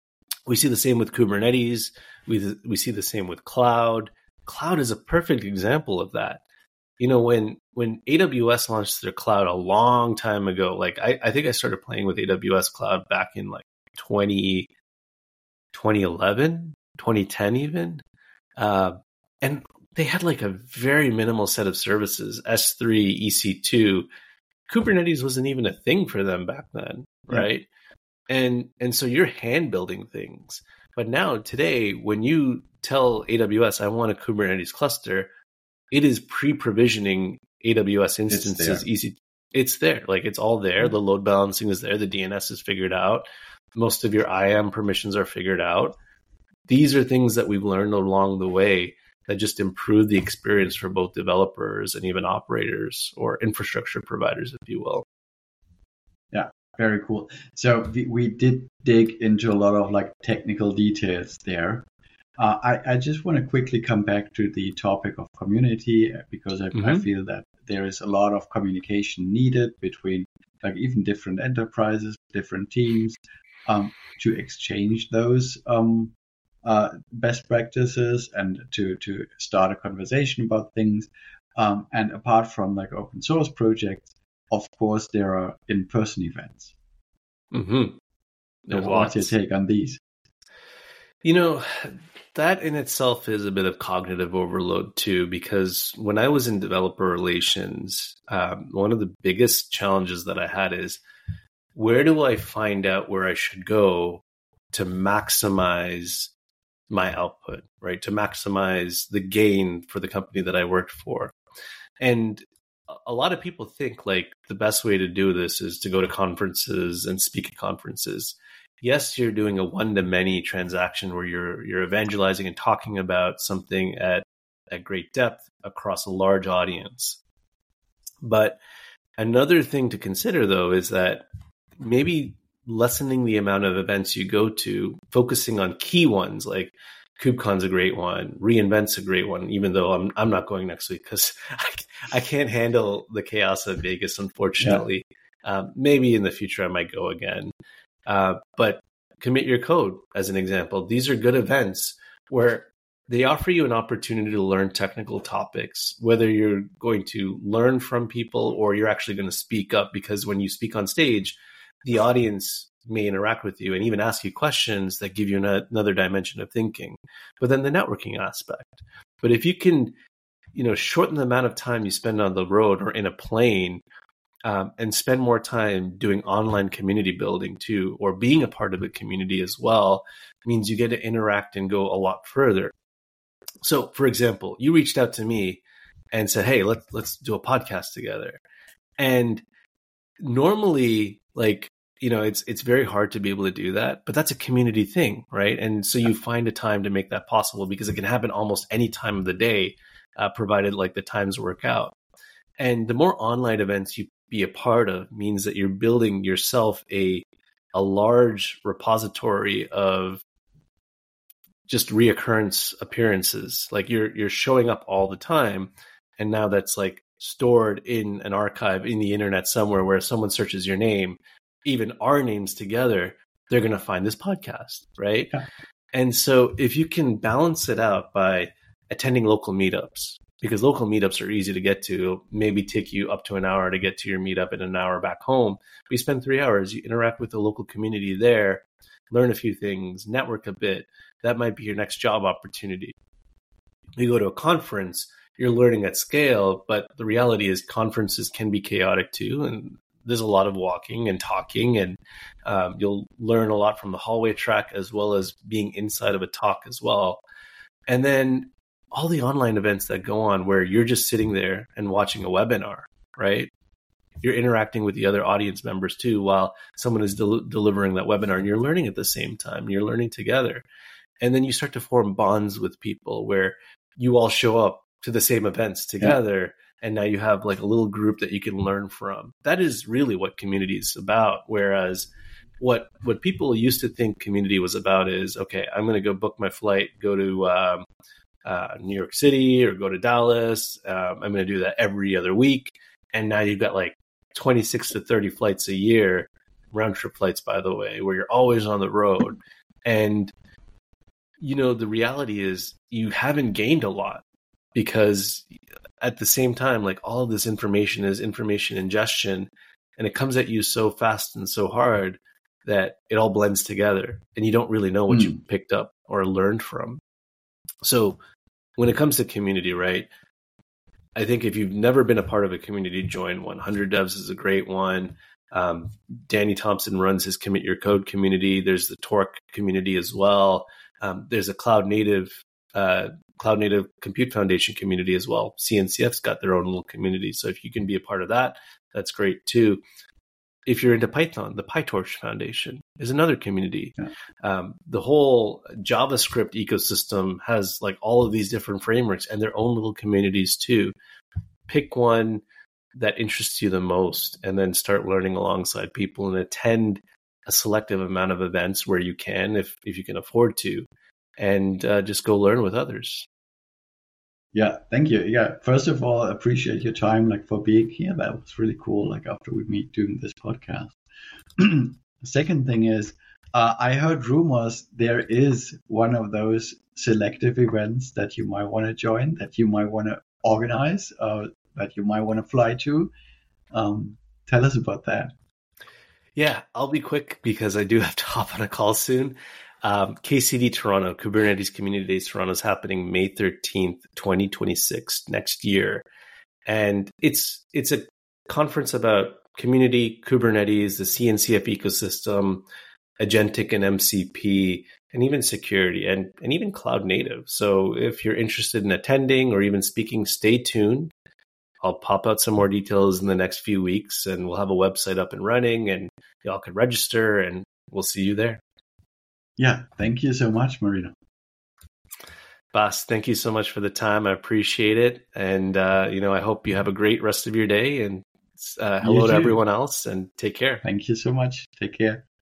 [SPEAKER 2] we see the same with Kubernetes. We, we see the same with cloud. Cloud is a perfect example of that. You know, when when A W S launched their cloud a long time ago, like I, I think I started playing with A W S cloud back in like twenty, twenty eleven, twenty ten even. Uh, and they had like a very minimal set of services, S three, E C two. Kubernetes wasn't even a thing for them back then, right? Yeah. And and so you're hand building things. But now today, when you tell A W S, I want a Kubernetes cluster, it is pre-provisioning A W S instances. It's easy. It's there. Like it's all there. The load balancing is there. The D N S is figured out. Most of your I A M permissions are figured out. These are things that we've learned along the way that just improve the experience for both developers and even operators or infrastructure providers, if you will.
[SPEAKER 1] Yeah, very cool. So we, we did dig into a lot of like technical details there. Uh, I, I just want to quickly come back to the topic of community, because I, mm-hmm. I feel that there is a lot of communication needed between like even different enterprises, different teams, um, to exchange those um, uh, best practices and to, to start a conversation about things. Um, and apart from like open source projects, of course, there are in-person events.
[SPEAKER 2] Mm-hmm.
[SPEAKER 1] So what's your take on these?
[SPEAKER 2] You know, that in itself is a bit of cognitive overload too, because when I was in developer relations, um, one of the biggest challenges that I had is, where do I find out where I should go to maximize my output, right? To maximize the gain for the company that I worked for. And a lot of people think like the best way to do this is to go to conferences and speak at conferences. Yes, you're doing a one-to-many transaction where you're you're evangelizing and talking about something at, at great depth across a large audience. But another thing to consider, though, is that maybe lessening the amount of events you go to, focusing on key ones like KubeCon's a great one, reInvent's a great one, even though I'm I'm not going next week because I, I can't handle the chaos of Vegas, unfortunately. Yeah. Um, maybe in the future I might go again. Uh, but Commit Your Code, as an example, these are good events where they offer you an opportunity to learn technical topics, whether you're going to learn from people or you're actually going to speak up, because when you speak on stage, the audience may interact with you and even ask you questions that give you an- another dimension of thinking. But then the networking aspect. But if you can, you know, shorten the amount of time you spend on the road or in a plane, Um, and spend more time doing online community building too, or being a part of a community as well, means you get to interact and go a lot further. So, for example, you reached out to me and said, "Hey, let's let's do a podcast together." And normally, like, you know, it's it's very hard to be able to do that, but that's a community thing, right? And so you find a time to make that possible, because it can happen almost any time of the day, uh, provided like the times work out. And the more online events you be a part of means that you're building yourself a a large repository of just reoccurrence appearances. Like you're you're showing up all the time, and now that's like stored in an archive in the internet somewhere where if someone searches your name, even our names together, they're going to find this podcast, right? Yeah. And so if you can balance it out by attending local meetups, because local meetups are easy to get to, maybe take you up to an hour to get to your meetup and an hour back home. But you spend three hours, you interact with the local community there, learn a few things, network a bit. That might be your next job opportunity. You go to a conference, you're learning at scale. But the reality is conferences can be chaotic too. And there's a lot of walking and talking, and um, you'll learn a lot from the hallway track as well as being inside of a talk as well. And then all the online events that go on where you're just sitting there and watching a webinar, right? You're interacting with the other audience members too, while someone is del- delivering that webinar, and you're learning at the same time. You're learning together. And then you start to form bonds with people where you all show up to the same events together. Yeah. And now you have like a little group that you can learn from. That is really what community is about. Whereas what what people used to think community was about is, okay, I'm going to go book my flight, go to um, uh, New York City or go to Dallas. Um, I'm going to do that every other week. And now you've got like twenty-six to thirty flights a year, round trip flights, by the way, where you're always on the road. And, you know, the reality is you haven't gained a lot, because at the same time, like all of this information is information ingestion, and it comes at you so fast and so hard that it all blends together and you don't really know what mm. you picked up or learned from. So when it comes to community, right, I think if you've never been a part of a community, join one. one hundred Devs is a great one. Um, Danny Thompson runs his Commit Your Code community. There's the Torque community as well. Um, there's a Cloud Native uh, Cloud Native Compute Foundation community as well. C N C F's got their own little community. So if you can be a part of that, that's great too. If you're into Python, the PyTorch Foundation is another community. Yeah. Um, the whole JavaScript ecosystem has like all of these different frameworks and their own little communities too. Pick one that interests you the most and then start learning alongside people and attend a selective amount of events where you can, if, if you can afford to, and uh, just go learn with others.
[SPEAKER 1] Yeah, thank you. Yeah, first of all, I appreciate your time, like for being here. That was really cool. Like after we meet doing this podcast. The second thing is, uh, I heard rumors there is one of those selective events that you might want to join, that you might want to organize, uh, that you might want to fly to. Um, tell us about that.
[SPEAKER 2] Yeah, I'll be quick because I do have to hop on a call soon. Um, K C D Toronto, Kubernetes Community Days Toronto, is happening May thirteenth, twenty twenty-six, next year. And it's it's a conference about community, Kubernetes, the C N C F ecosystem, agentic and M C P, and even security, and, and even cloud native. So if you're interested in attending or even speaking, stay tuned. I'll pop out some more details in the next few weeks, and we'll have a website up and running, and y'all can register, and we'll see you there.
[SPEAKER 1] Yeah, thank you so much, Marino.
[SPEAKER 2] Bas, thank you so much for the time. I appreciate it. And, uh, you know, I hope you have a great rest of your day. And uh, hello to everyone else, and take care.
[SPEAKER 1] Thank you so much. Take care.